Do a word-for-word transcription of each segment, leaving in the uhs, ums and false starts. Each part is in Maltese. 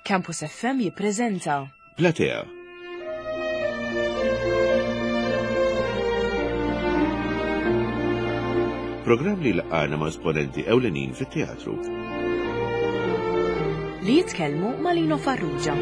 Campus F M jippreżenta Platea. Programm li laqana ma' esponenti ewlenin fit-teatru. li jitkellmu ma' Lino Farrugia.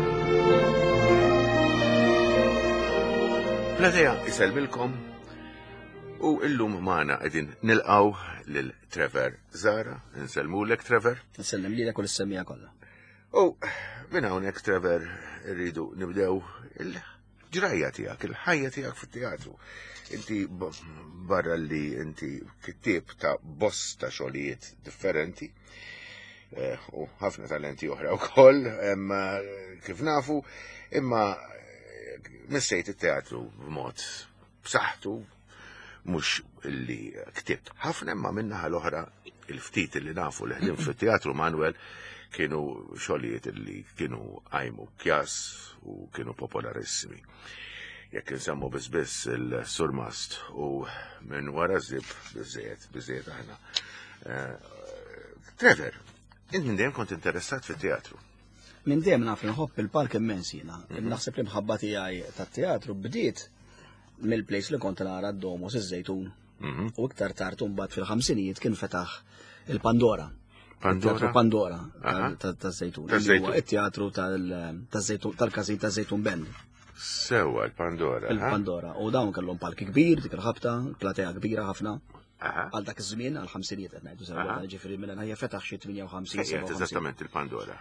Platea iselmilkom u illum magħna qegħdin nilqgħu lil Trevor Zara, insellmulek Trevor. Nsellem lilek u l-semmija kollha. U minn hawnhekk Trevor irridu nibdew il-ġrajja tiegħek, il-ħajja tiegħek fit-teatru. Inti barra li inti kittieb ta' bosta xogħlijiet differenti u ħafna talenti oħra wkoll, kif nafu, imma missejt it-teatru b'mod b'saħħtu mhux illi ktibt ħafna, imma minnaħa l-oħra il-ftit li nafu li ħdim fit-teatru Manuel kienu xogħlijiet illi kienu għajmu kjas u kienu popolarissimi. Jekk insemmu biss il-Surmast u minn wara żib biżejjed, biżejjed aħna. Trevor, int minn dejjem kont interessat fit-teatru. Minn dejjem naf nħobb il-park immens jiena. Naħseb li mħabba tiegħi tat-teatru bdiet mill-plejs li kont nara d-Domus iż-Żejtun. U iktar tard mbagħad fil-ħamsinijiet kien fetaħ il-Pandora. Pandora? Pandora taż-Żejtun. Il-teatru tal-każin taż-Żejtun Bend. Sewa l-Pandora. Il-Pandora. U dawn kellhom palki kbir, dik il-ħabta, platea kbira ħafna. Għal dak iż-żmien għal ħamsinijiet qed ngħidu sewa ġifieri minn hija fetaħ xi tminja u ħamsin. Eżattament il-Pandora.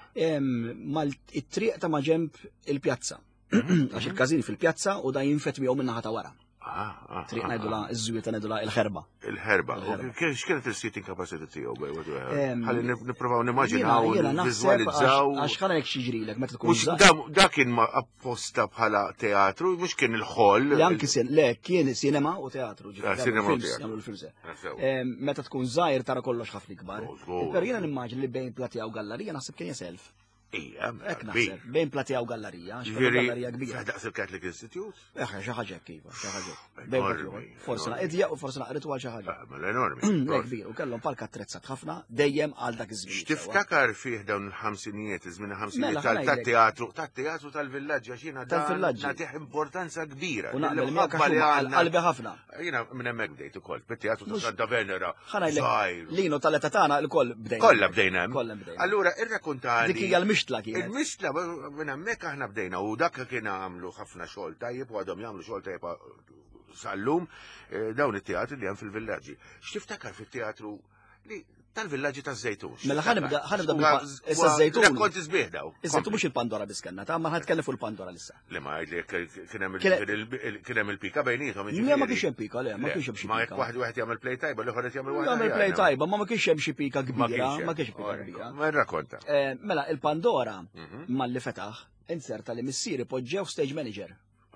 Mal-triq ta' ma' ġenb il-pjazza. Għax il-każin fil-pjazza u da jinfet miegħu min-naħa ta' wara. Triq ngħidula iż-żwieta ngħidula il-ħerba. Il-ħerba. X'kienet il-seating capacity tiegħu? Ħalli nippruvaw nimmaġinaw nivviżwalizzaw. Għax ħalek xiġrilek meta tkun żgħar. Dak kien apposta bħala teatru, mhux kien il-ħoll. Le anki le kien sinema u teatru ġifieri. Meta tkun żgħir tara kollox ħafna kbar. Per jiena nimmaġini li bejn platea u gallerija naħseb kien jeself. Ija, hekk naħseb, bejn platea u gallerija, gallerija kbira. Daqs il-Catholic Institute? Eh, xi ħaġa kiva, xi ħaġa. Forsi naqidja u forsi naqrid għal xi ħaġa. Mela enormi. Kbir, u kellhom palka attrezzat ħafna dejjem għal dak iż-żmien. X'tiftakar fih dawn il-ħamsinijiet, iż-żmien il-ħamsinijiet tat-teatru, tat-teatru tal-villaġġ għax jiena nagħtih importanza kbira. U naqbel miegħek qalbi ħafna. Jiena minn hemmhekk bdejt ukoll, bit-teatru ta' Santa Venera. Lino tal-età tagħna l-koll bdejna. Kollha bdejna hemm. Allura irrakkuntali. Dik hija l-mixtla kienet. Il-mixtla minn hemmhekk aħna bdejna u dak kien għamlu ħafna xogħol tajjeb u għadhom jagħmlu xogħol tajjeb sal-lum dawn it-teatri li hemm fil-villaġġi. X'tiftakar fit-teatru li tal-villaġġi taż-Żejtun? Mela ħanibda ħanibda issa żejtun. Kont isbieħ daw. Iż-żejtun mhux il-Pandora biskanna, ta' ma ħadkellem fuq il-Pandora lissa. Le ma kien hemm il-pika bejniethom. Le ma kienx hemm pika, le, ma kienx hemm xi pika. Ma jekk waħed wieħed jagħmel play tajba, l-ieħor qed jagħmel waħed. Jagħmel play tajba, ma ma kienx hemm xi pika kbira, ma kienx pika kbira. Ma rrakkonta. Mela il-Pandora malli fetaħ inserta li missieri poġġew stage manager.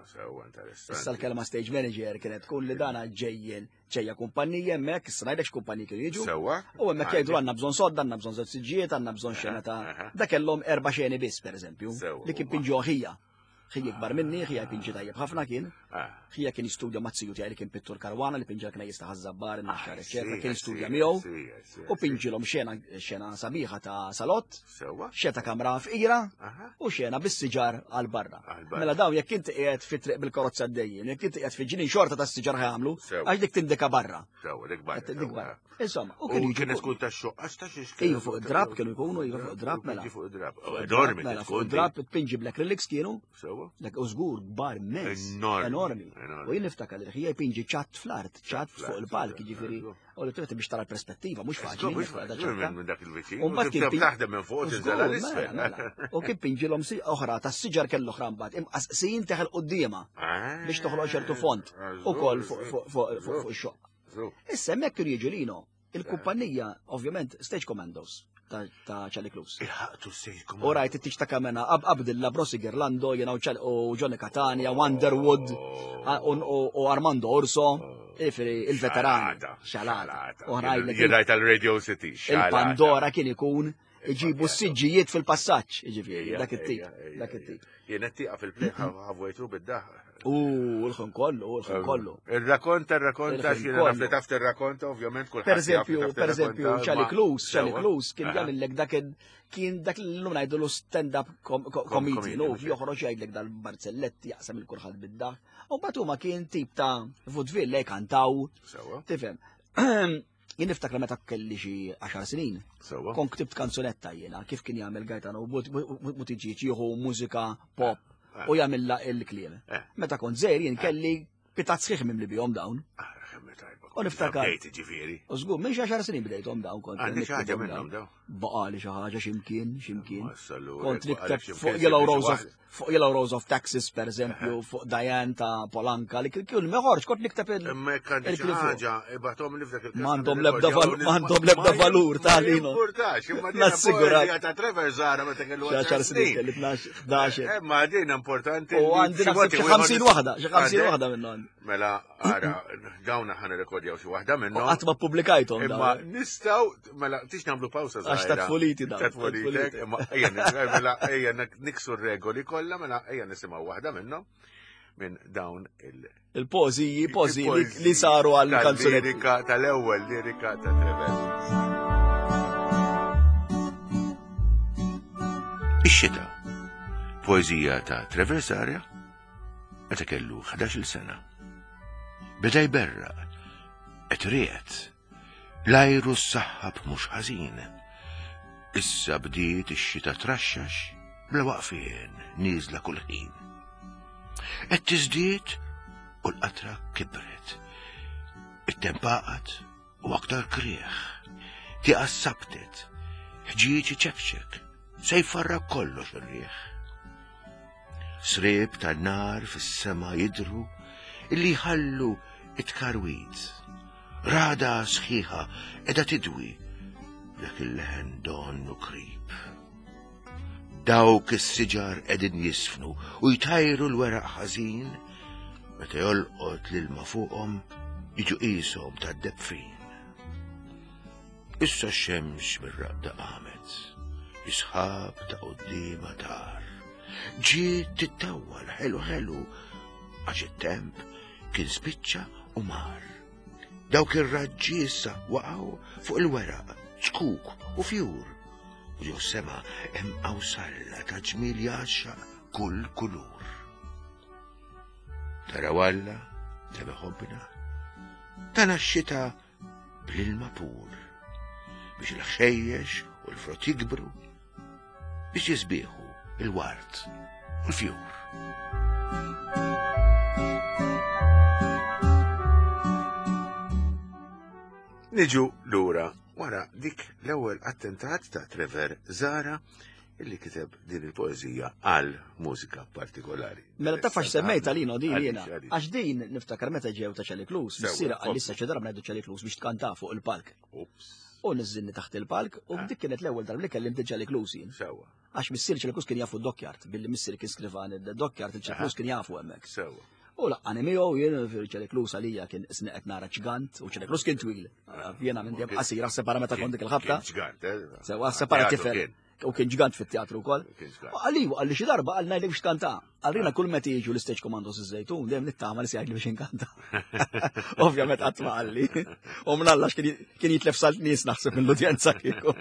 Issa l-kelma stage manager kienet tkun li dana ġejjen ġejja kumpanija hemmhekk, issa ngħidlek x'kumpaniji kienu jiġu. U hemmhekk jgħidu għandna bżonn sodda, għandna bżonn żewġ siġġijiet, għandna bżonn xena ta' dak kellhom erba' xeni biss pereżempju, li kien pinġu ħija. Ħija kbar minni, ħija pinġi tajjeb ħafna kien. Ħija kien jistudja mazziju tiegħi li kien pittur karwana li pinġi kien jista' ħażabbar in-naxxar eċċetera, kien jistudja miegħu u pinġilhom xena xena sabiħa ta' salott, xeta kamra fqira u xena bis-siġar għal barra. Mela daw jekk inti qiegħed fit-triq bil-karozza għaddejjin, jekk inti qiegħed fiġġieni xorta tas-siġar ħamlu, għax dik tindeka barra. Dik barra. Insomma, u kien kien tkun tax-xoqqax ta' xiex. Iva fuq id-drab kienu jkunu iva fuq id-drab mela. Fuq id-drab. Enormi. Mela fuq id-drab pinġi black relics kienu. Dak u żgur kbar immens. Enormi. U jien niftakar li ħija jpinġi ċatt fl-art, ċatt fuq il-palk, jiġifieri. U li trid biex tara l-perspettiva, mhux faċli. Minn dak il-viċin. U mbagħad taħdem minn fuq tinżel l-isfel. U kien pinġilhom si oħra tas-siġar kellu oħra mbagħad imqassin teħel qudiema biex toħloq ċertu font ukoll fuq ix-xoq. Issa hemmhekk kienu jiġu lino. Il-kumpanija, ovvjament, Stage Commandos ta' Charlie Clues. Il-ħaqtu Stage Commandos. U rajt it-tix ta' kamena, Abdilla, Brossi Gerlando, jena u Johnny Catania, Wonderwood, u Armando Orso, il-veteran. Xalata. Jirajt għal-Radio City. Il-Pandora kien ikun, iġibu s-siġġijiet fil-passaċ, iġifieri, dak it-tip, dak it-tip. Jien qed tieqa fil-pleħa ħavwejtu bid-daħ. U l-ħin kollu, u l-ħin kollu. Il-rakonta, il-rakonta, xina naf li taf il-rakonta, ovvjament, kull Per eżempju, per eżempju, Charlie Clues, Charlie Clues, kien jagħmilek dak kien dak l-lum ngħidu l stand-up comedian, u joħroġ jgħidlek dal-Barzelletti jaqsam il-kurħad bid-daħ. U mbagħad huma kien tip ta' vaudeville kantaw. Tifhem. Jien niftakra meta kelli xi għaxar snin. Kon ktibt kanzunetta jiena kif kien jagħmel Gaetano Buttigieg jieħu mużika pop u jagħmilha il-kliem. Meta kont żgħir jien kelli pitat sħiħ mimli bihom dawn. U niftakar. U żgur minn xi għaxar snin bdejthom dawn kont. Għandi xi ħaġa minnhom dawn. Baqali xi ħaġa x'imkien, x'imkien. Kont nikteb fuq Yellow Rose of fuq Yellow Rose of Texas, per eżempju, fuq Diane ta' Polanka, li kien meħorġ, kont nikteb il- Imma kan xi ħaġa ibathom li f'dak il-każ. M'għandhom l-ebda m'għandhom l-ebda valur ta' lino. Importax, imma din Nassigurak. poezija ta' Trevor Zara meta kellu Xi għaxar snin kelli tnax ħdax. Imma din importanti. U għandi naħseb xi ħamsin waħda, xi ħamsin waħda minnhom. Mela, ara, dawna ħan rekordjaw xi waħda minnhom. Qatt ma ppubblikajthom Imma nistgħu, mela, tix nagħmlu pawsa żgħira. Għax tafuliti dawn. Tafuliti, imma ejja mela ejja niksu r-regoli kollha, mela ejja nisimgħu waħda minnhom minn dawn il- Il-pożiji, pożiji li saru għall-kanzunetti. Lirika tal-ewwel lirika ta' Trevor. Ix-xita. Poeżija ta' Trevor Zara meta kellu ħdax-il sena. Beda jberraq, qed ried, l-ajru s-saħħab mhux ħażin. Issa bdiet ix-xita traxxax bla waqfien nieżla kull ħin. Qed tiżdied u l-qatra kibret. It-tempaqat u aktar krieħ. Tieqa sabtet, ħġieġ iċefxek, se jfarrak kollox ir-rieħ. Srieb tan-nar fis-sema jidru illi jħallu it-karwid. Rada sħiħa edha tidwi dak il-leħen donnu krib. Dawk is-siġar qegħdin jisfnu u jtajru l-weraq ħażin meta jolqot l-ilma fuqhom jiġu qishom tad-debfin. Issa x-xemx mir-raqda qamet, isħab ta' qudiema tar. Ġiet tittawwal ħelu ħelu għax it-temp kien spiċċa u mar. Dawk ir-raġġi issa waqgħu fuq il-weraq, ċkuk u fjur. U jew sema hemm qawsalla ta' ġmiel jaxxaq kull kulur. Taraw Alla, teme ħobbna, tana x-xita bl-ilma pur biex il-ħxejjex u l-frott jikbru biex jisbieħu il-wart u l-fjur. Niġu lura wara dik l-ewwel attentat ta' Trevor Zara illi kiteb din il-poezija għal mużika partikolari. Mela tafax semmejta lino din jiena. Għax din niftakar meta ġew ta' Charlie Clues, missiera għal issa xi darba ngħidu Charlie Clues biex tkanta fuq il-palk. U niżilni taħt il-palk u dik kienet l-ewwel darba li kellimt Charlie Clues jien. Sewwa. Għax missier Charlie Clues kien jafu d-Dockyard, billi missier kien skrivan id-Dockyard il-Charlie Clues kien jafu hemmhekk. Sewwa. U laqqani miegħu jien Charlie Clues għalija kien isneqet nara ċigant u Charlie Clues kien twil. Jiena minn dejjem qasira separa meta kont dik il-ħabta. Ċigant, eh? Sewwa separa tifel. U kien ġigant fit-teatru wkoll. Għalli għalli xi darba għalna li biex kanta. Għallina kull meta jiġu l-istage commandos iż-żejtun dejjem nittama li se jgħidli biex inkanta. Ovvjament qatt ma qalli. U mnallax kien jitlef salt nies naħseb mill-udjenza kieku.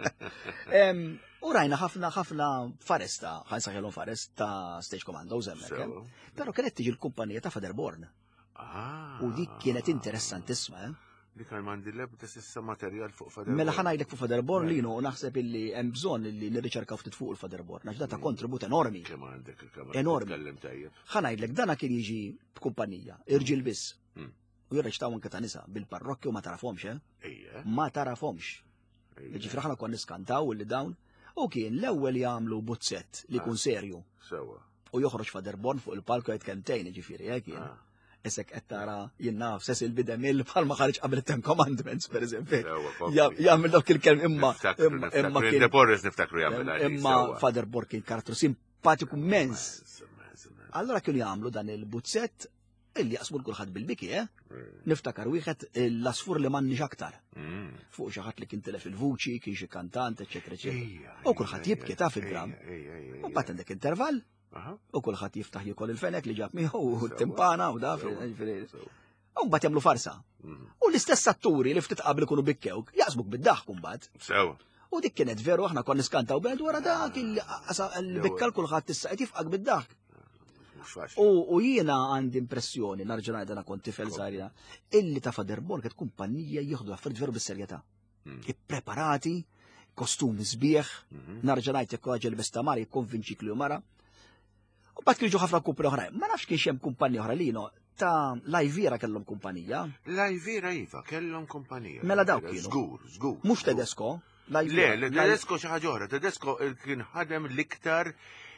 U rajna ħafna ħafna faresta, ħansaħilhom farest ta' stage commandos hemmhekk. Però kienet tiġi l-kumpanija ta' Faderborn. U dik kienet interessantissima, eh? Dik għandi l-ebda s'issa materjal fuq Faderborn. Mela ħanajdlek fuq Faderborn li u naħseb illi hemm bżonn li nirriċerkaw ftit fuq il-Faderborn għax ta' kontribut enormi. Kemm għandek il-kamera. Enormi. Ħanajdlek dana kien jiġi b'kumpanija, irġiel biss. U jirreċtaw anke ta' nisa bil-parrokkju ma tarafhomx, eh? Ma tarafhomx. Ġifri ħana kon niskantaw illi dawn u kien l-ewwel jagħmlu buzzett li kun serju. Sewwa. U joħroġ Faderborn fuq il-palku qed kemmtejn ġifieri hekk jien. Isek qed tara jinnaf Cecil B. DeMille bħalma ħareġ qabel Ten Commandments pereżempju. Jagħmel dawk il-kelm imma imma kien niftakru jagħmel imma Faderborn kien karattru simpatiku immens. Allora kienu jagħmlu dan il-buzzett illi jaqsmu l-kulħadd bil-biki, eh? Niftakar wieħed l-asfur li m'għandniex aktar. Fuq xi ħadd li kien telef il-vuċi, kien xi kantant, eċetera, eċetera. U kulħadd jibki taf il-gram. U mbagħad għandek intervall U kulħadd jiftaħ jikol il-fenek li ġab miegħu u t-timpana u da u mbagħad jagħmlu farsa. U l-istess atturi li ftit qabel ikunu bikkewk jaqsmuk bid-daħk mbagħad. Sew. U dik kienet veru aħna konna niskantaw bed wara dak il-bikkal kulħadd tista' qed jifqak bid-daħk. U jiena għandi impressjoni, narġa' ngħid ana kont tifel żgħira, illi ta' Faderborn kienet kumpanija jieħdu affarijiet veru bis-serjetà. Ippreparati, kostumi sbieħ, narġa' ngħid jekk raġel bestamar jikkonvinċik li hu mara. U mbagħad kienu ħafna kumpani oħrajn. Ma nafx kienx hemm kumpanija oħra lino ta' Lajvira kellhom kumpanija. Lajvira iva kellhom kumpanija. Mela dawk kienu. Żgur, żgur. Mhux Tedesco. Le, Tedesco xi ħaġa oħra. Tedesco kien ħadem l-iktar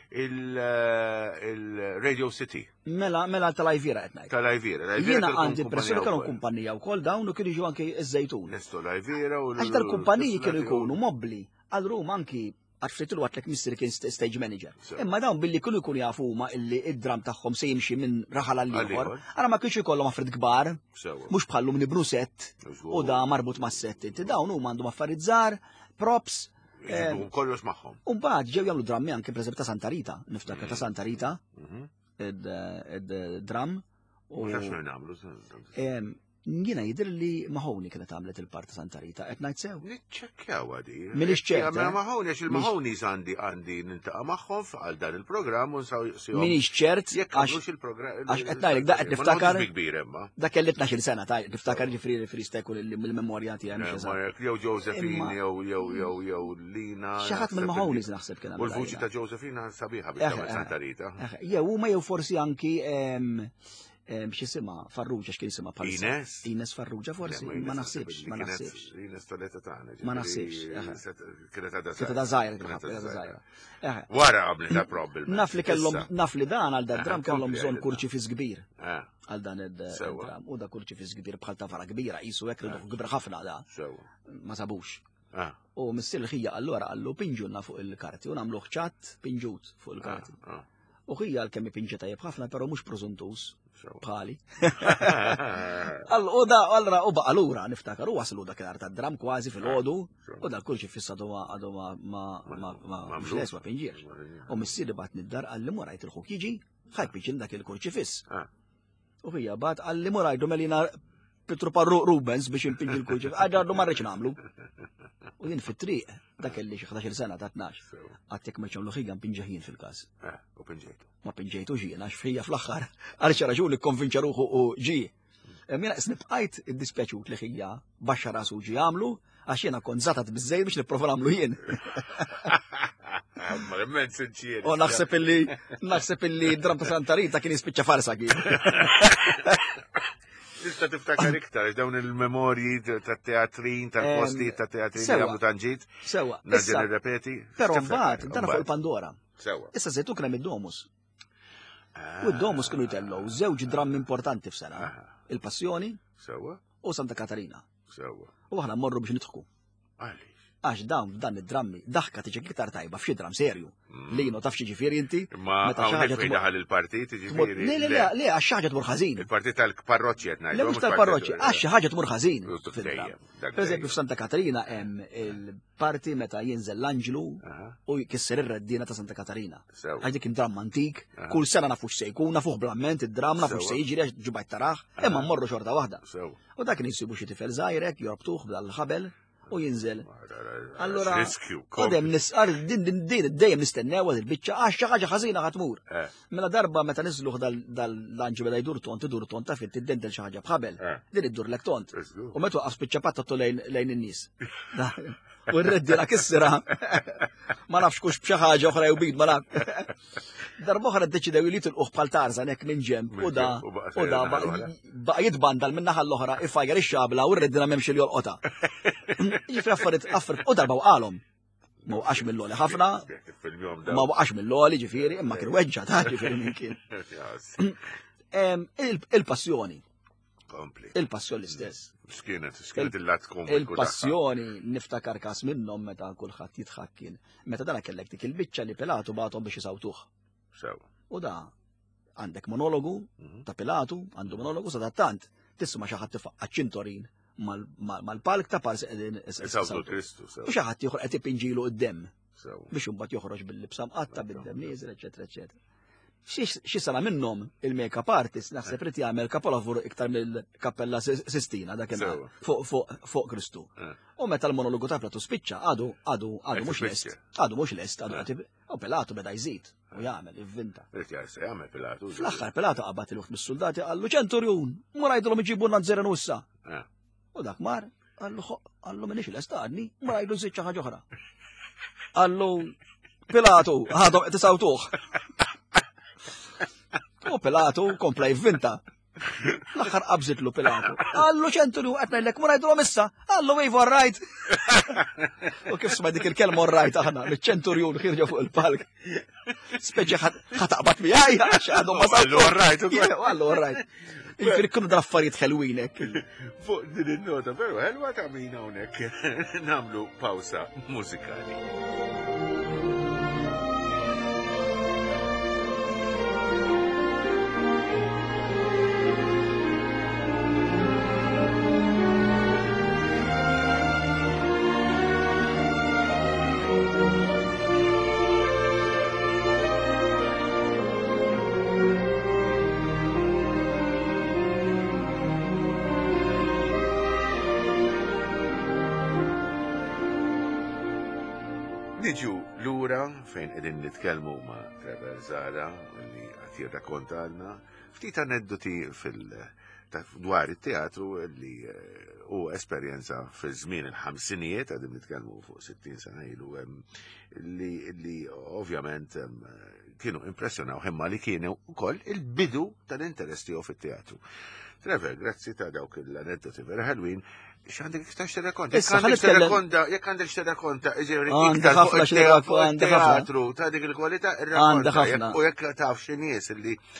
il-Radio City. Mela, mela ta' Lajvira qed ngħid. Ta' Lajvira. Jiena għandi impressjoni kellhom kumpanija wkoll dawn u kienu jiġu anke iż-żejtun. Nesto Lajvira u għax tal-kumpaniji kienu jkunu mobbli. Għal Rum anki għarfrit il għatlek mister kien stage manager. Imma dawn billi kienu jkunu jafu ma illi id-dram tagħhom se jimxi minn raħal għall-ieħor. Ara ma kienx ikollhom affarijiet kbar, mhux bħallhom nibnu set u da marbut ma' set. Inti dawn huma għandhom affarijiet żgħar, props. Kollox magħhom. U mbagħad ġew jagħmlu drammi anke pereżempju ta' Santa Rita, niftakar ta' Santa Rita, id-dram. U x'ax nagħmlu? Jiena jidher li Mahoney kienet għamlet il-parti Santa Rita, qed ngħid sew. Niċċekkjaw għadi. Milix ċert. Ma Mahoney għax il-Mahoney's għandi għandi nintaqa' magħhom għal dan il-programm u nsaw Minix ċert għax il-programm. Għax qed ngħidlek dak qed niftakar. Dak kelli tnax-il sena ta' niftakar ġifri fristekul mill-memorja tiegħi. Jew Josephine jew jew jew jew Lina. Xi ħadd mill-Mahoney's naħseb kien U l-vuċi ta' Josephine sabiħa bil Santa Rita. Jew huma jew forsi anki x'isima Farrugia x'kien isimha bħalissa. Ines? Ines Farrugia forsi, ma naħsibx, ma naħsibx. Ines toleta tagħna. Ma naħsibx. Kienet għadha Kienet għadha żgħira, kienet għadha żgħira. Wara qabel ta' problem. Naf li kellhom naf li dan għal dan dram kellhom bżonn kurċifis kbir. Għal dan id-dram. U da kurċifis kbir bħal tafara kbira, qisu hekk ridu kbir ħafna da. Ma sabux. U missier ħija allura qallu pinġunna fuq il-karti u nagħmlu ħċat pinġut fuq il-karti. U ħija l-kemm pinġeta tajjeb ħafna, però mhux prożuntus. Bħali. U da, allora, u baqa lura niftakar, u waslu dak l-art dram kważi fil-ħodu, u da kulċi fissadu għadu ma mxles ma pinġiex. U missier bat niddar għalli murajt il-ħuk jiġi, ħaj piċin dak il-kulċi fiss. U hija bat għalli murajdu melina Petru Parru Rubens biex impinġi il-kulċi, għaddu marreċ namlu. U jien fit-triq, dak kelli xi ħdax-il sena ta' tnax. Għattek meċċom l-ħiga mpinġaħin fil-każ. U pinġejtu. Ma pinġejtu ġi, għax fija fl-aħħar. Għaliex raġuni konvinċa ruħu u ġi. Mina snibqajt id-dispjaċut li ħija baxxa rasu ġi għamlu, għax jiena kont żatat biżejjed biex nipprova nagħmlu jien. U naħseb illi naħseb illi d-dram ta' Santa Rita kien jispiċċa farsa kien. Tista' tiftakar iktar dawn il-memorji tat-teatrin, tal-postijiet tat-teatrin li għamlu tanġit. Sewa. Nerġa' nirrepeti. Però mbagħad dan fuq il-Pandora. Sewa. Issa żejtu kien hemm id-Domus. U d-Domus kienu jtellgħu żewġ drammi importanti f'sena. Il-Passjoni u Santa Katarina. U aħna mmorru biex nidħku. Għax dawn f'dan id-drammi daħka tiġi iktar tajba f'xi dram serju. Lino taf xi ġifieri inti? Ma hawnhekk fejn daħal il-partit ġifieri. Le le le le għax xi ħaġa tmur ħażin. Il-partit tal-parroċċja qed ngħidu. Le mhux tal-parroċċja, għax xi ħaġa tmur ħażin. Pereżempju f'Santa Katarina hemm il-parti meta jinżel l-Anġlu u jkisser ir-reddina ta' Santa Katarina. Għax dik dramm antik, kull sena nafu x'se jkun, nafuh blamment id-dramm, nafu x'se jiġri għax ġubajt taraħ, imma mmorru xorta waħda. U dak insibu xi tifel żgħirek jorbtuh bdal-ħabel u jinżel. Allora, għadem nisqar din din din dejjem nistennew għad il-biċċa għax xi ħaġa ħażina ħatmur. Mela darba meta niżluh dal-lanġi beda jdur tont idur tont taf tiddendel xi ħaġa bħabel. Din iddur lek tont. U meta waqaf spiċċa patta lejn in-nies. U r-reddina kissira. Ma nafx kux b'xi ħaġa oħra jew bid ma naf. Darba oħra ddeċidew li tilquh bħal Tarzan hekk minn ġemp u da u da baqa' jitbandal minn naħa l-oħra ifajjar ix-xabla u r-reddina m'hemmx il jolqota. Ġifri affarijiet affarijiet u darba waqalhom. Ma waqax mill-loli ħafna, ma waqax mill-loli ġifieri, imma kien weġġa ta' ġifieri minn kien. Il-passjoni. Il-passjoni l-istess. X'kienet, x'kienet il-lat komiku. Il-passjoni niftakar każ minnhom meta kulħadd jitħak kien. Meta dana kellek dik il-biċċa li Pilatu bagħthom biex isawtuh. U da għandek monologu ta' Pilatu, għandu monologu sadattant, tisma' xi ħadd tifaqqa' ċintorin mal-palk ta' pars qegħdin isawtu Kristu. U xi ħadd ieħor qed ipinġilu d-demm biex imbagħad joħroġ bil-libsa mqatta bid-demm nieżel, eċetera, eċetera. xi sena minnhom il-makeup artist naħseb irid jagħmel kapolavur iktar mill-Kappella Sistina dakinhar fuq Kristu. U meta l-monologu ta' Platu spiċċa għadu għadu għadu mhux lest. Għadu mhux lest, għadu u Pilatu beda jżid u jagħmel ivvinta. Jagħmel Pilatu. Fl-aħħar Pilatu qabad il-wħed mis-soldati qallu ċenturjun, mur ngħidulhom iġibulna nżeru issa. U dak mar qallu qallu minix lest għadni, mur ngħidu nżid xi ħaġa oħra. Qallu Pilatu ħadhom qed isawtuh. U Pilatu kompla jivvinta. L-axar qabżitlu Pilatu. Għallu ċenturu għatnajlek murajdu issa. Għallu wave all right. U kif sma dik il-kelma all right aħna, l-ċenturjun xirġa fuq il-palk. Speċi ħataqbat mi għajja, għadu ma Għallu all right. Għallu all right. Infir kunu dal-affarijiet ħelwinek. Fuq din il-nota, veru ħelwa ta' min hawnhekk namlu pawsa mużikali. Niġu lura fejn qegħdin nitkellmu ma' Trevor Zara li qed jirrakkontalna ftit aneddoti fil dwar it-teatru li u esperjenza fiż-żmien il-ħamsinijiet qegħdin nitkellmu fuq sittin sena ilu li ovvjament kienu impressjonaw imma li kienu wkoll il-bidu tal-interess tiegħu fit-teatru. Trevor, grazzi ta' dawk l-aneddoti vera ħelwin. X'għandek iktar xterrakonta? Jekk għandek xterrakonta, jekk għandek xterrakonta, iġieri iktar fuq il-teatru ta' dik il-kwalità ir-rakkonta. U jekk taf xi nies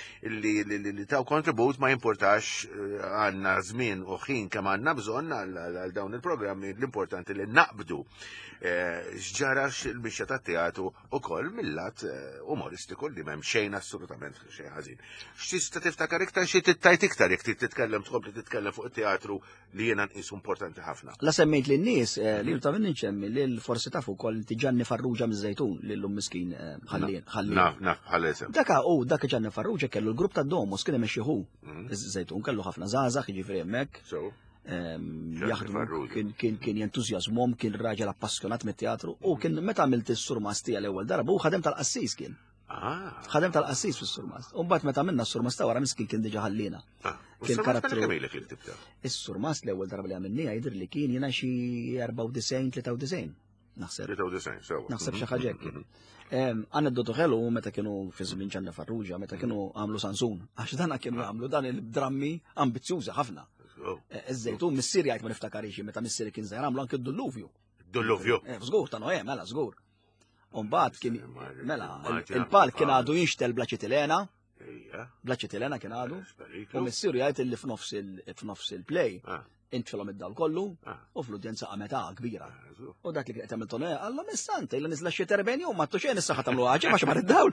li taw kontribut ma jimpurtax għandna żmien u ħin kemm għandna bżonn għal dawn il-programmi l-importanti li naqbdu x'ġara l-mixja tat-teatru ukoll mill-lat umoristiku li m'hemm xejn assolutament xejn ħażin. X'tista' tiftakar iktar xi tittajt iktar jekk titkellem tkompli titkellem fuq it-teatru li jiena nqisu importanti ħafna. La semmejt lin-nies li ta' minni nċemmi li forsi tafu wkoll Ġanni Farrugia miż-Żejtun li llum miskin ħallien. Naf, naf, ħallesem. Daka u dak Ġanni Farrugia kellu l-grupp ta' Domus kien imexxieħu. Iż-Żejtun kellu ħafna żgħażagħ jiġifieri hemmhekk. Jaħdmu kien jentużjażmhom, kien raġel appassjonat mit-teatru u kien meta għamilt is-surmas tiegħi l-ewwel darba u ħadem tal-qassis kien. ħadem tal-qassis fis-surmas. U mbagħad meta minna s-surmas ta' wara miskin kien diġà ħallina. Kien karattru. Is-surmas l-ewwel darba li għamilniha jidher li kien jiena xi erba' u disgħin tlieta u disgħin. Naħseb. tlieta u disgħin, sewa. Naħseb xi ħaġa hekk. Aneddotu ħelu meta kienu fi żmien Ġanni Farrugia, meta kienu għamlu Sansun. Għax dan kienu għamlu dan il-drammi ambizzjużi ħafna. Iż-Żejtun missier jgħid ma niftakarix meta missier kien żgħar għamlu anke d-Dulluvju. Dulluvju. Żgur ta' Noè, mela żgur. U mbagħad kien mela il-palk kien għadu jinxtel bla ċitilena. Bla ċitilena kien għadu. U missier jgħid li f'nofs il-play intfilhom id-dawl kollu u fl-udjenza qametha kbira. U dak li kien qed jagħmel Tonè alla missanta illa niżla xi terbeni u ma xejn issa ħatamlu ħaġa ma xamar id-dawl.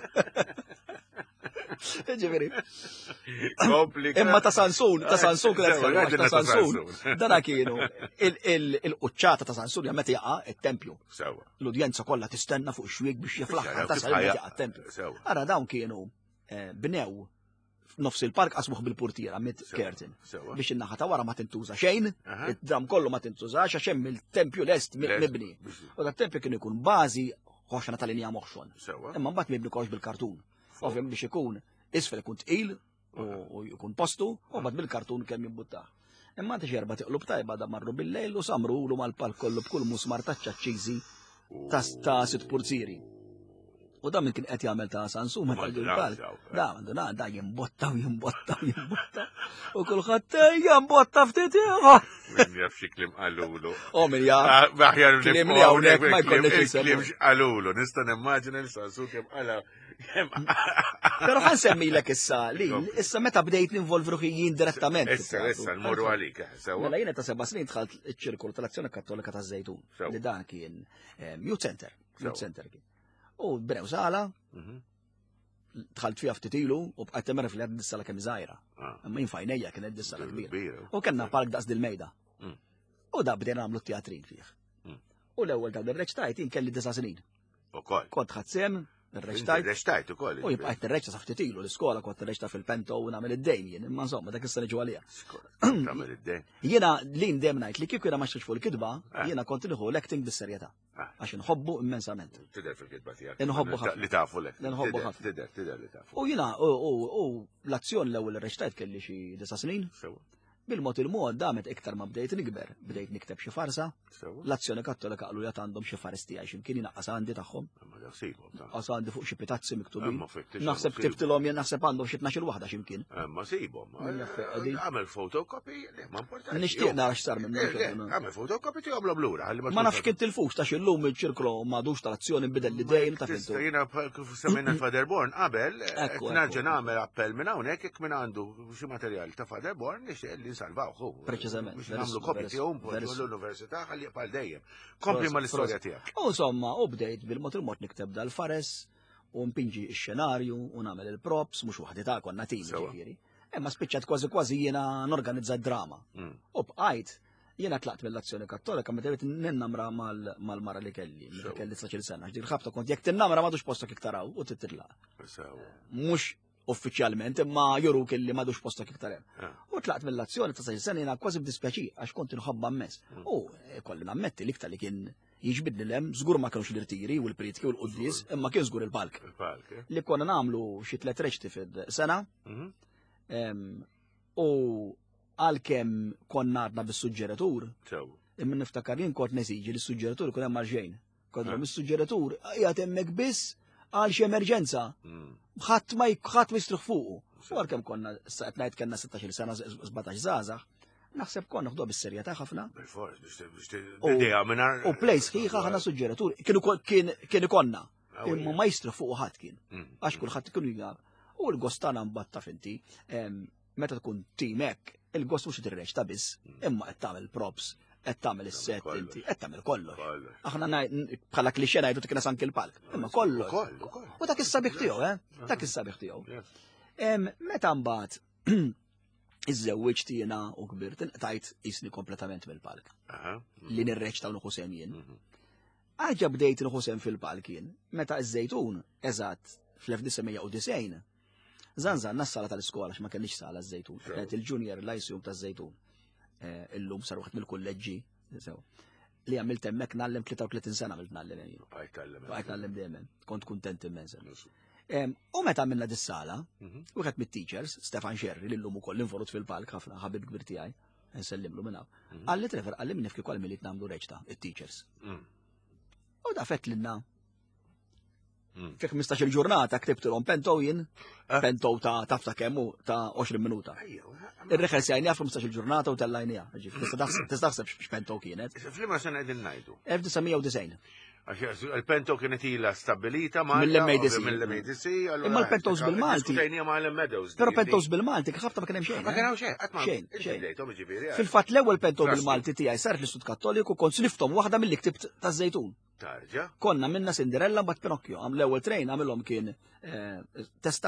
Ġifieri. Imma ta' Sansun, ta' Sansun kienet ta' Sansun. Dana kienu il-quċċata ta' Sansun meta jaqa' it-tempju. L-udjenza kollha tistenna fuq xwieg biex jiflaħħa ta' sa jaqa' it-tempju. Ara dawn kienu bnew nofs il-park qasmuh bil-portiera mid kertin biex in-naħa ta' wara ma tintuża xejn, id-dram kollu ma tintużax għax hemm il-tempju lest mibni. U dak-tempju kien ikun bażi ħoxna tal-linja moħxon. Imma mbagħad mibni kollox bil-kartun. Ovvjament biex ikun isfel ikun tqil u jkun postu u bad bil-kartun kemm jimbuttaħ. Imma għandix erba' tiqlub tajba da marru bil-lejl u samrulu mal-palk kollu b'kull musmar taċċaċċiżi ta' sitt purzieri. U da min kien qed jagħmel ta' Sansun meta il-palk. Da għandu da da jimbotta u jimbotta u jimbotta. U kulħadd jimbotta ftit ieħor. Min jaf xi kliem qalulu. O min jaf. Aħjar kliem li hawnhekk ma jkollniex isem. Kliem qalulu, nista' nimmaġina li Sansun kemm qala. Pero ħan semmilek issa li issa meta bdejt ninvolvi ruħi jien direttament. Issa, issa, nmorru għalik. Mela jiena ta' seba' snin dħalt iċ-ċirkolu tal-Azzjoni Kattolika taż-Żejtun. Li dan kien Youth Center. Youth Center kien. U bnew sala, dħalt fija ftit ilu u bqgħet temmer fil dis-sala kemm żgħira. Imma jien fajnejja kienet dis-sala kbira. U kellna park daqs dil-mejda. U da bdejna nagħmlu teatrin fih. U l-ewwel ta' dir-reċtajt jien kelli disa' snin. Ukoll. Kont ħadd sem Ir-reċtajt. Reċtajt ukoll. U jibqa' tirreċta sa ftit ilu l-iskola kont tirreċta fil-pento u nagħmel id-dejn jien, imma insomma dak is-sena ġew għaliha. Tagħmel id-dejn. Jiena li ndem ngħid li kieku jiena ma xtiex fuq il-kitba, jiena kont nieħu l-acting bis-serjetà. Għax inħobbu immensament. Tidher fil-kitba tiegħek. Inħobbu ħafna. Li tafu lek. Inħobbu ħafna. Tidher, tidher li tafu. U jiena u l-azzjon l-ewwel ir-reċtajt kelli xi disa' snin. Bil-mod il-mod damet iktar ma bdejt nikber, bdejt nikteb xi farsa. L-azzjoni kattolika qalu li għandhom xi faresti għax imkien inaqqas għandi tagħhom. Qas għandi fuq xi pitazzi miktubin. Naħseb ktibtilhom jien naħseb għandhom xi tnax-il waħda x'imkien. Ma sibhom. Għamel photocopy, ma importanti. Nixtieq nara x'sar minn Għamel photocopy tihom lura. Ma nafx kien tilfux ta' xillum il-ċirklu m'għadux tal-azzjoni nbidel l-idejn ta' fintu. Jiena kif semmejna Fatherborn qabel, nerġa' nagħmel appell minn hawnhekk jekk min għandu xi materjal ta' Fatherborn nixtieq li nsalvawh. Preċiżament. Biex nagħmlu kopji tiegħu l-università ħalli jibqa' dejjem. Kompli mal-istorja tiegħek. U insomma, u bdejt bil-mod il-mod nikteb dal-fares u mpinġi x-xenarju u nagħmel il-props mhux waħdi ta' konna tim ġifieri. Imma spiċċat kważi kważi jiena norganizza drama. U bqajt jiena tlaqt mill-azzjoni kattolika meta rrid ninnamra mal-mara li kelli, meta kelli tsaċil sena. Ġdil ħabta kont jekk tinnamra m'għadux postok iktaraw u titlaq. Mhux uffiċjalment imma juru kelli m'għadux postok iktar hemm. U tlaqt mill-azzjoni ta' saċil sena jiena kważi b'dispjaċi għax kont inħobba mmess. U kolli nammetti l-iktar li kien jiġbidni l-hemm, żgur ma kienux l-irtiri u l-pritki u l-qudies, imma kien żgur il-palk. Li konna nagħmlu xi tliet reċti fid-sena. U għalkemm konna għadna bis-suġġeratur, imma niftakar jien kont nesiġi li s-suġġeratur kun hemm marġejn. Kont mis-suġġeratur qiegħed hemmhekk biss għal xi emerġenza. Ħadd ma ħadd ma jistruħ fuqu. U għalkemm konna qed ngħid kellna sittax-il sena żbatax żgħażagħ, naħseb konna ħduha bis-serjetà ħafna. U plejs ħieħ aħna suġġeratur kien ikonna. Imma ma jistruħ fuqu ħadd kien. Għax kulħadd kienu jgħar. U l-gostana mbatta finti, meta tkun tim hekk, il-gost mhux tirreċ ta' biss, imma qed tagħmel props, qed tagħmel is-set inti, qed tagħmel kollox. Aħna bħala klixxej ngħidu tiknes anke l-palk, imma kollox. U dak is-sabiħ tiegħu, eh? Dak is-sabiħ tiegħu. Meta mbagħad iż-żewwiġ tiena u kbirt inqtajt isni kompletament mill-palk. Li nirreċ ta' Ħusem jien. Aġa bdejt Ħusem fil-palk jien, meta iż-żejtun eżatt fl-elf-tisgħemija u disgħin Zanzan nas-sala tal-iskola x'ma kellix sala żejtun, kienet il-junior lyceum taż-żejtun. Illum sar waħed mill-kulleġġi li għamilt hemmhekk nagħlem tlieta u tletin sena għamilt nagħlem jien. Bqajt nagħlem dejjem, kont kuntent immens. U meta għamilna dis-sala, wieħed mit-teachers, Stefan Xerri, li llum ukoll involut fil-palk ħafna ħabib kbir tiegħi, nsellimlu minn hawn. Qalli Trevor qallimni f'kif ukoll milli nagħmlu reċta, it-teachers. U da fett lilna fi ħmistax-il ġurnata ktibtilhom pentow jien, pentow ta' tafta kemm hu ta' għoxrin minuta. Ir-reħel sjajnija f'ħmistax-il ġurnata u tellajnija. Tista' taħseb x'pentow kienet. F'liema sena qegħdin ngħidu. elf tisgħemija u disgħin. Il-pentow kienet ilha stabilita ma' mill-M A D C. mill-M A D C. Imma l-pentows bil-Malti. Però pentows bil-Malti ħafna ma kien hemm xejn. Ma kien hawn xejn, xejn, xejn. Fil-fatt l-ewwel pentow bil-Malti tiegħi sar fl-Istut Kattoliku kont snifthom waħda milli ktibt taż-żejtun. Tarġa. Konna minna Cinderella bat Pinocchio, għam l-ewwel trejn għamilhom kien testa.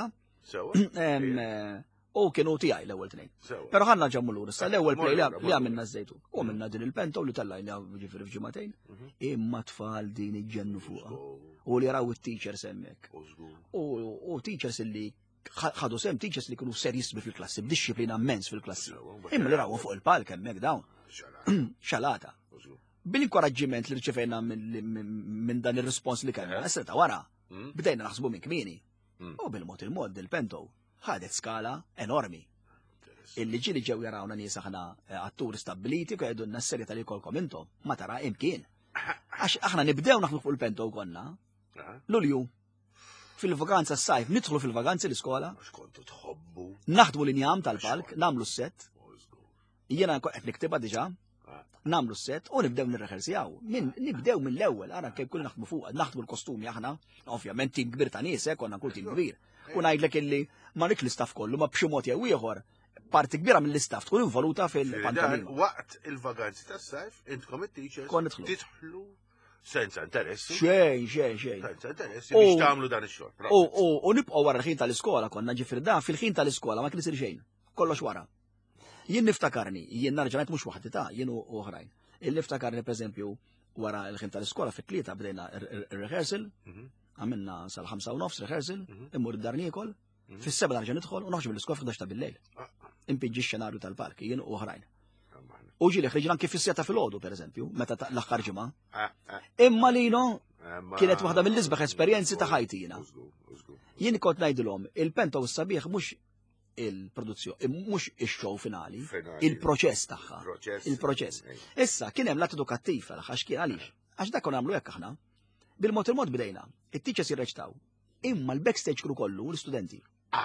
U kienu tiegħi l-ewwel trejn. Però ħanna ġammu lura issa l-ewwel play li għamilna żejtun. U minna din il-pentow li tellajna ġifieri f'ġimagħtejn. Imma tfal din iġġennu fuqha. U li jaraw it-teachers hemmhekk. U teachers illi ħadu sem teachers li kienu serjissimi fil-klassi, b'dixxiplina immens fil-klassi. Imma li rawu fuq il-palk hemmhekk dawn. Xalata. Bil-inkoraġġiment li rċevejna minn dan ir-rispons li kellna, s-seta wara, bdejna naħsbu minn kmieni. U bil-mod il-mod il-pentow ħadet skala enormi. Illi ġieli ġew jarawna nies aħna atturi stabbiliti u jgħidulna s-serjetà li jkollkom intom ma tara imkien. Għax aħna nibdew naħdmu fuq il-pentow konna. Lulju, fil-vaganza s-sajf, nidħlu fil-vaganzi l-iskola. Naħdmu l-injam tal-palk, namlu s-set. Jiena qed niktibha diġà. Namlu s-set u nibdew nirreħersjaw. Nibdew mill-ewwel, ara kif kull naħdmu fuq, naħdmu l-kostumi aħna, ovvjament tim kbir ta' nies, konna kull tim kbir. U ngħidlek illi ma rik l-istaff kollu, ma b'xi mod jew ieħor, parti kbira mill-istaff tkun involuta fil-pantalin. Waqt il-vaganzi tas-sajf, intkom it-teachers tidħlu senza interessi. Xejn, xejn, xejn. Senza interessi biex tagħmlu dan ix-xogħol. U nibqgħu wara l-ħin tal-iskola konna ġifier dan fil-ħin tal-iskola ma kien isir xejn. Kollox wara. Jien niftakarni, jien narġanet mhux waħdi ta' jien u oħrajn. Il niftakarni pereżempju wara l-ħin tal-iskola fit-tlieta bdejna ir-rehearsal għamilna sal-ħamsa u nofs rehearsal, immur id-dar niekol, fis-seba narġa' nidħol u noħġu mill-iskola f'ħdax ta' bil-lejl. Impiġġi x-xenarju tal-park jien u oħrajn. U ġieli ħriġna anke fis-seta fil-għodu pereżempju, meta l-aħħar ġimgħa. Imma lino kienet waħda mill-isbaħ esperjenzi ta' ħajti jiena. Jien kont ngħidilhom il-Penthouse sabiħ mhux il-produzzjoni, mhux ix-show finali, il-proċess tagħha. Il-proċess. Issa kien hemm lat edukattiv għax kien għaliex. Għax dak kon nagħmlu hekk aħna. Bil-mod il-mod bdejna. It-teachers jirreċtaw. Imma l-backstage crew kollu l-istudenti.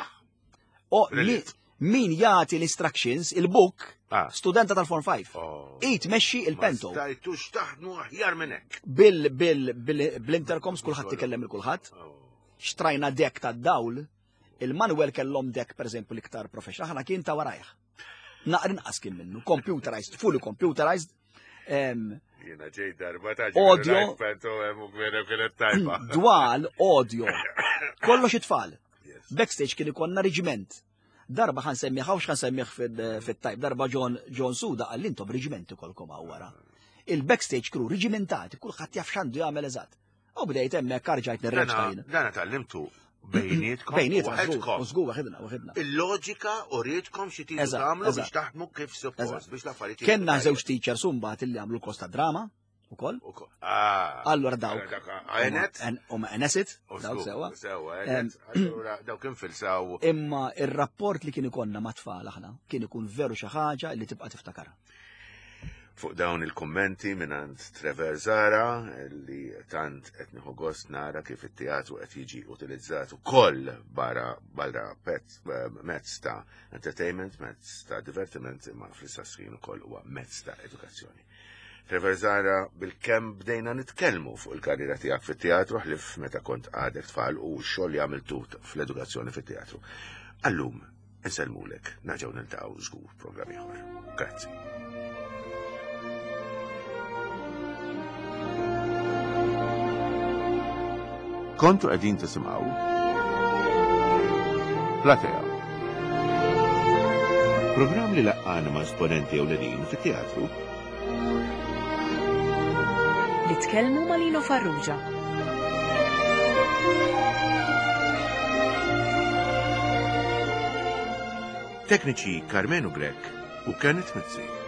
O min jagħti l-instructions, il-book, studenta tal-Form five. Ejt mexxi il-Pento. Stajtux taħdmu aħjar minn hekk. Bil-intercoms kulħadd ikellem il-kulħadd. Xtrajna dek tad-dawl, il-Manuel kellhom dek pereżempju l-iktar professional, ħana kien ta' warajh. Naqrin inqas kien minnu, computerized, fully computerized. Jiena ġej darba ta' audio, Pento hemm ukoll kienet tajba. Dwal, audio, kollox it-tfal. Backstage kien ikonna reġiment. Darba ħan semmiħ, għawx ħan semmiħ fit-tajb, darba John John Suda għallintom reġimenti kolkom għawara. Il-backstage crew reġimentati, kullħat jaf xandu jgħamil eżat. U bdejt emmek karġajt nirreġtajn. Dana tal-limtu bejnietkom. Bejnietkom, użgu għahidna, għahidna. Il-loġika u rritkom xie tiġu tamlu biex taħdmu kif suppost, biex l-affarijiet. Kenna żewġ teachers umbat illi għamlu l-kosta drama, u koll. Allora dawk. Għenet? U ma għenesit, dawk sewa. Allora dawk infilsaw. Imma il-rapport li kien ikonna ma' tfal aħna, kien ikun veru xi ħaġa li tibqa' tiftakar. Fuq dawn il-kommenti minant Trevor Zara, li tant qed nieħu gost nara kif it-teatru qed jiġi utilizzat ukoll barra barra mezz ta' entertainment, mezz ta' divertiment, imma fl-istess ħin ukoll huwa mezz ta' edukazzjoni. Trevor Zara bil-kemm bdejna nitkellmu fuq il-karriera tiegħek fit-teatru ħlif meta kont għadek tfal u x-xogħol li għamiltu fl-edukazzjoni fit-teatru. Allum insellmulek, naġgħu niltaqgħu żgur programm ieħor. Grazzi. Kontu qegħdin tisimgħu Platea. Programm li laqqana ma' esponenti ewlenin fit-teatru li tkellmu ma' Lino Farrugia. Tekniċi Carmenu Grek u Kenneth Mizzi.